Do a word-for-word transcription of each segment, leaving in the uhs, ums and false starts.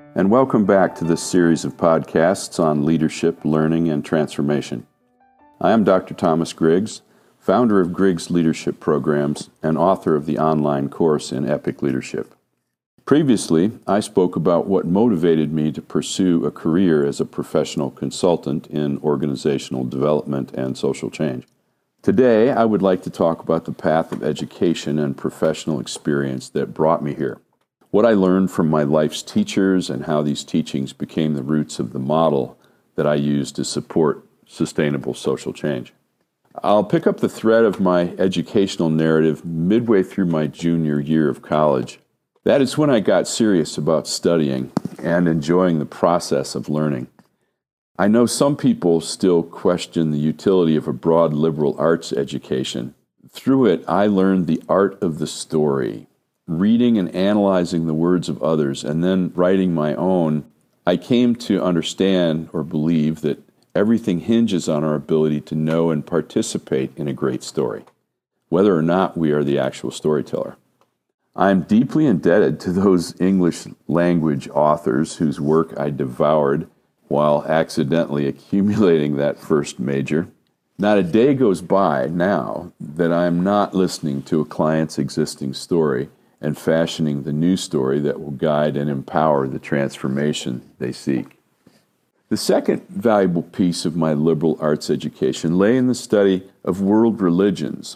and welcome back to this series of podcasts on leadership, learning, and transformation. I am Doctor Thomas Griggs, founder of Griggs Leadership Programs and author of the online course in Epic Leadership. Previously, I spoke about what motivated me to pursue a career as a professional consultant in organizational development and social change. Today, I would like to talk about the path of education and professional experience that brought me here, what I learned from my life's teachers, and how these teachings became the roots of the model that I use to support sustainable social change. I'll pick up the thread of my educational narrative midway through my junior year of college. That is when I got serious about studying and enjoying the process of learning. I know some people still question the utility of a broad liberal arts education. Through it, I learned the art of the story, reading and analyzing the words of others, and then writing my own. I came to understand or believe that everything hinges on our ability to know and participate in a great story, whether or not we are the actual storyteller. I am deeply indebted to those English language authors whose work I devoured while accidentally accumulating that first major. Not a day goes by now that I am not listening to a client's existing story and fashioning the new story that will guide and empower the transformation they seek. The second valuable piece of my liberal arts education lay in the study of world religions.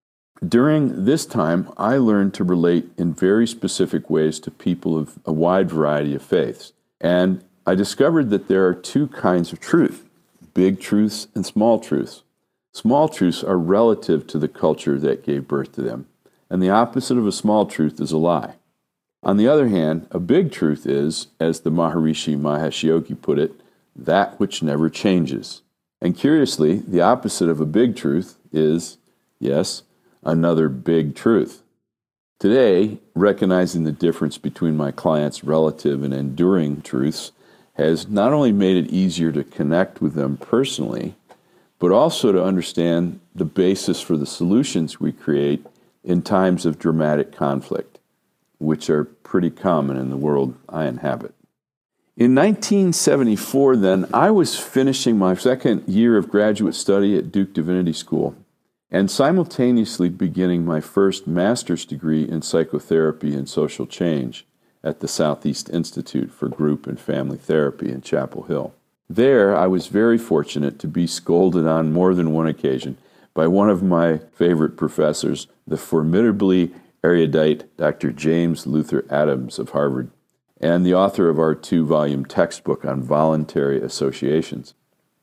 During this time, I learned to relate in very specific ways to people of a wide variety of faiths, and I discovered that there are two kinds of truth, big truths and small truths. Small truths are relative to the culture that gave birth to them, and the opposite of a small truth is a lie. On the other hand, a big truth is, as the Maharishi Mahesh Yogi put it, that which never changes. And curiously, the opposite of a big truth is, yes, another big truth. Today, recognizing the difference between my clients' relative and enduring truths has not only made it easier to connect with them personally, but also to understand the basis for the solutions we create in times of dramatic conflict, which are pretty common in the world I inhabit. In nineteen seventy-four, then, I was finishing my second year of graduate study at Duke Divinity School and simultaneously beginning my first master's degree in psychotherapy and social change at the Southeast Institute for Group and Family Therapy in Chapel Hill. There, I was very fortunate to be scolded on more than one occasion by one of my favorite professors, the formidably erudite Doctor James Luther Adams of Harvard, and the author of our two-volume textbook on voluntary associations.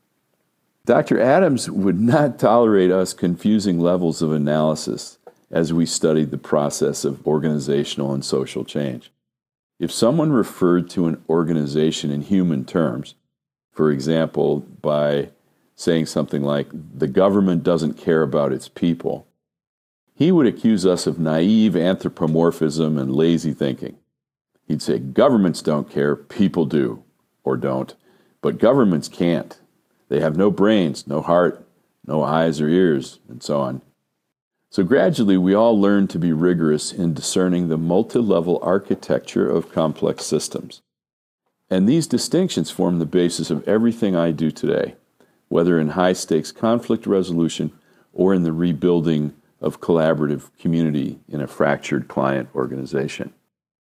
Doctor Adams would not tolerate us confusing levels of analysis as we studied the process of organizational and social change. If someone referred to an organization in human terms, for example, by saying something like, the government doesn't care about its people, he would accuse us of naive anthropomorphism and lazy thinking. He'd say, governments don't care, people do, or don't, but governments can't. They have no brains, no heart, no eyes or ears, and so on. So gradually, we all learned to be rigorous in discerning the multi-level architecture of complex systems. And these distinctions form the basis of everything I do today, whether in high-stakes conflict resolution or in the rebuilding of collaborative community in a fractured client organization.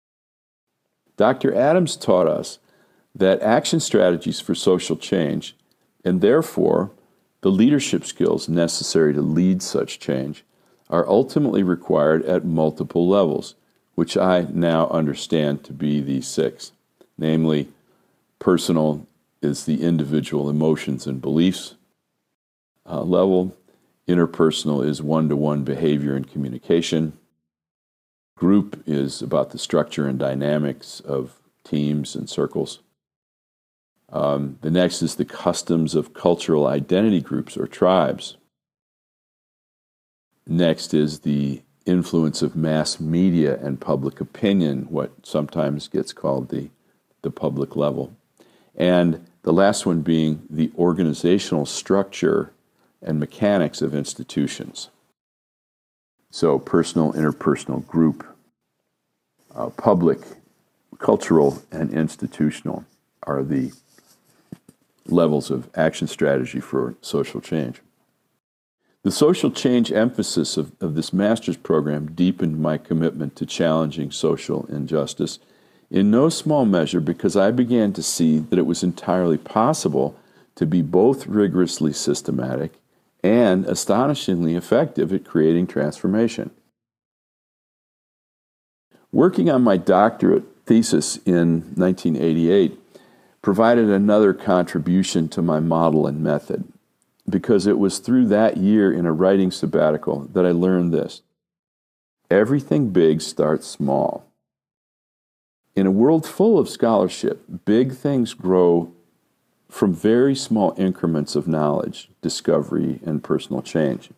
Doctor Adams taught us that action strategies for social change, and therefore the leadership skills necessary to lead such change, are ultimately required at multiple levels, which I now understand to be these six. Namely, personal is the individual emotions and beliefs uh, level. Interpersonal is one-to-one behavior and communication. Group is about the structure and dynamics of teams and circles. Um, the next is the customs of cultural identity groups or tribes. Next is the influence of mass media and public opinion, what sometimes gets called the, the public level. And the last one being the organizational structure and mechanics of institutions. So personal, interpersonal, group, uh, public, Cultural and institutional are the levels of action strategy for social change. The social change emphasis of, of this master's program deepened my commitment to challenging social injustice, in no small measure because I began to see that it was entirely possible to be both rigorously systematic and astonishingly effective at creating transformation. Working on my doctorate thesis in nineteen eighty-eight provided another contribution to my model and method, because it was through that year in a writing sabbatical that I learned this: everything big starts small. In a world full of scholarship, big things grow from very small increments of knowledge, discovery, and personal change.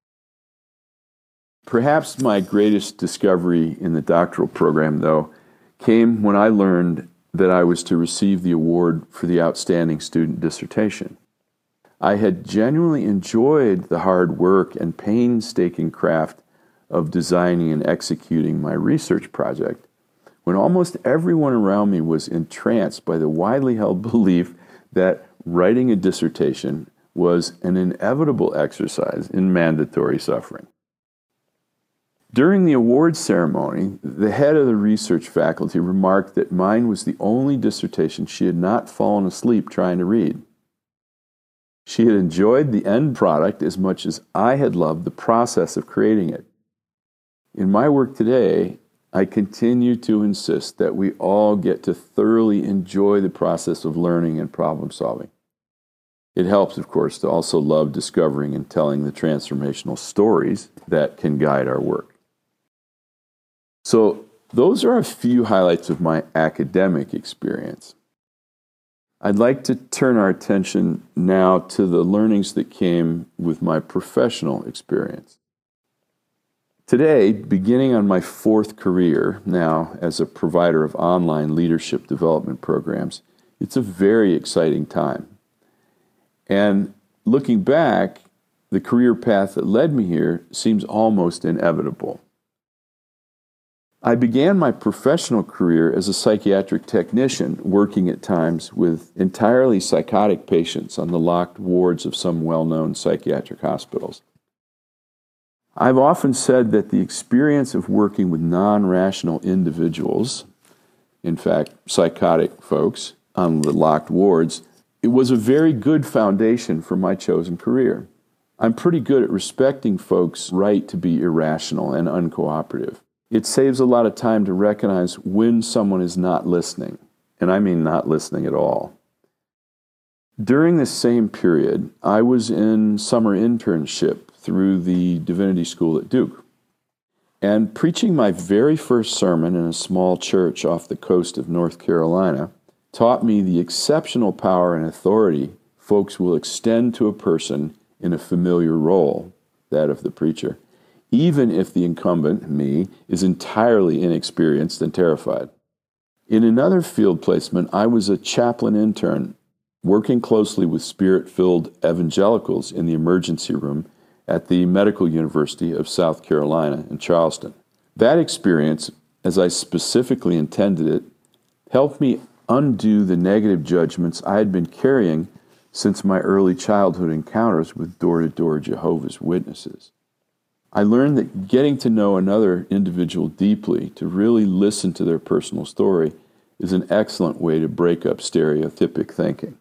Perhaps my greatest discovery in the doctoral program, though, came when I learned that I was to receive the award for the outstanding student dissertation. I had genuinely enjoyed the hard work and painstaking craft of designing and executing my research project, when almost everyone around me was entranced by the widely held belief that writing a dissertation was an inevitable exercise in mandatory suffering. During the awards ceremony, the head of the research faculty remarked that mine was the only dissertation she had not fallen asleep trying to read. She had enjoyed the end product as much as I had loved the process of creating it. In my work today, I continue to insist that we all get to thoroughly enjoy the process of learning and problem solving. It helps, of course, to also love discovering and telling the transformational stories that can guide our work. So, those are a few highlights of my academic experience. I'd like to turn our attention now to the learnings that came with my professional experience. Today, beginning on my fourth career now as a provider of online leadership development programs, it's a very exciting time. And looking back, the career path that led me here seems almost inevitable. I began my professional career as a psychiatric technician, working at times with entirely psychotic patients on the locked wards of some well-known psychiatric hospitals. I've often said that the experience of working with non-rational individuals, in fact, psychotic folks, on the locked wards, it was a very good foundation for my chosen career. I'm pretty good at respecting folks' right to be irrational and uncooperative. It saves a lot of time to recognize when someone is not listening, and I mean not listening at all. During this same period, I was in summer internship through the Divinity School at Duke, and preaching my very first sermon in a small church off the coast of North Carolina taught me the exceptional power and authority folks will extend to a person in a familiar role, that of the preacher, even if the incumbent, me, is entirely inexperienced and terrified. In another field placement, I was a chaplain intern working closely with spirit-filled evangelicals in the emergency room at the Medical University of South Carolina in Charleston. That experience, as I specifically intended it, helped me undo the negative judgments I had been carrying since my early childhood encounters with door-to-door Jehovah's Witnesses. I learned that getting to know another individual deeply, to really listen to their personal story, is an excellent way to break up stereotypic thinking.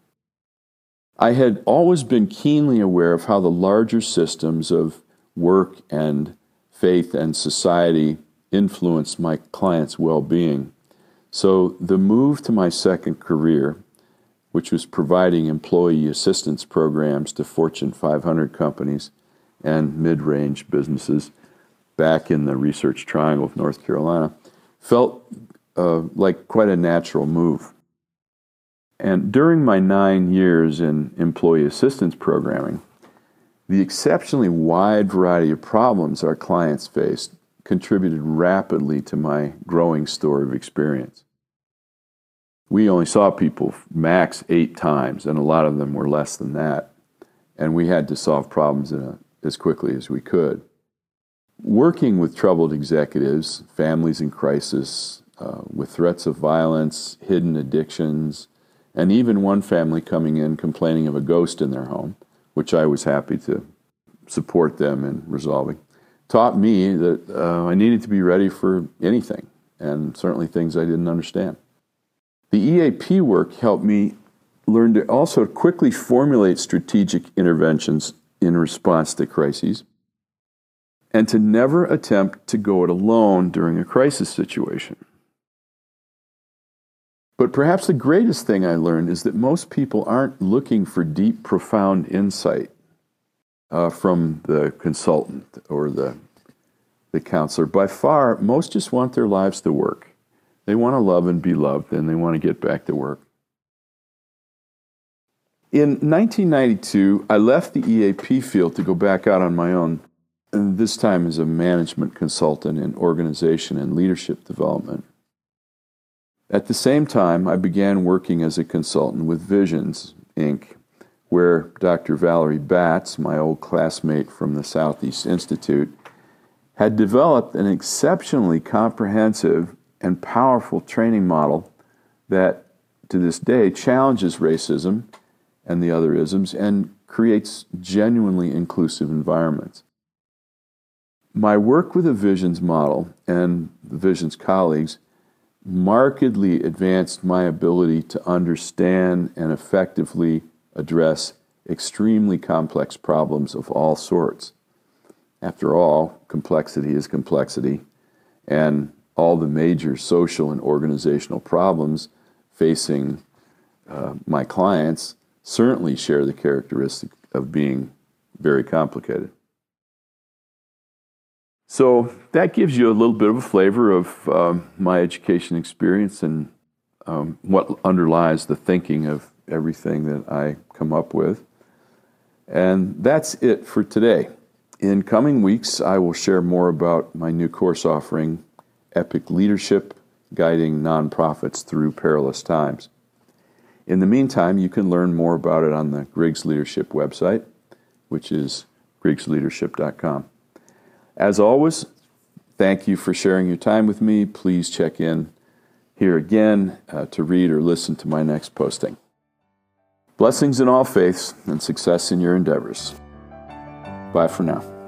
I had always been keenly aware of how the larger systems of work and faith and society influenced my clients' well-being. So the move to my second career, which was providing employee assistance programs to Fortune five hundred companies and mid-range businesses back in the Research Triangle of North Carolina, felt uh, like quite a natural move. And during my nine years in employee assistance programming, the exceptionally wide variety of problems our clients faced contributed rapidly to my growing store of experience. We only saw people max eight times, and a lot of them were less than that, and we had to solve problems in a as quickly as we could. Working with troubled executives, families in crisis, uh, with threats of violence, hidden addictions, and even one family coming in complaining of a ghost in their home, which I was happy to support them in resolving, taught me that uh, I needed to be ready for anything, and certainly things I didn't understand. The E A P work helped me learn to also quickly formulate strategic interventions in response to crises, and to never attempt to go it alone during a crisis situation. But perhaps the greatest thing I learned is that most people aren't looking for deep, profound insight uh, from the consultant or the, the counselor. By far, most just want their lives to work. They want to love and be loved, and they want to get back to work. In nineteen ninety-two, I left the E A P field to go back out on my own, and this time as a management consultant in organization and leadership development. At the same time, I began working as a consultant with Visions, Incorporated, where Doctor Valerie Batts, my old classmate from the Southeast Institute, had developed an exceptionally comprehensive and powerful training model that, to this day, challenges racism and the other isms and creates genuinely inclusive environments. My work with the Visions model and the Visions colleagues markedly advanced my ability to understand and effectively address extremely complex problems of all sorts. After all, complexity is complexity, and all the major social and organizational problems facing uh, my clients certainly share the characteristic of being very complicated. So that gives you a little bit of a flavor of um, my education experience and um, what underlies the thinking of everything that I come up with. And that's it for today. In coming weeks, I will share more about my new course offering, Epic Leadership, Guiding Nonprofits Through Perilous Times. In the meantime, you can learn more about it on the Griggs Leadership website, which is griggs leadership dot com. As always, thank you for sharing your time with me. Please check in here again uh, to read or listen to my next posting. Blessings in all faiths and success in your endeavors. Bye for now.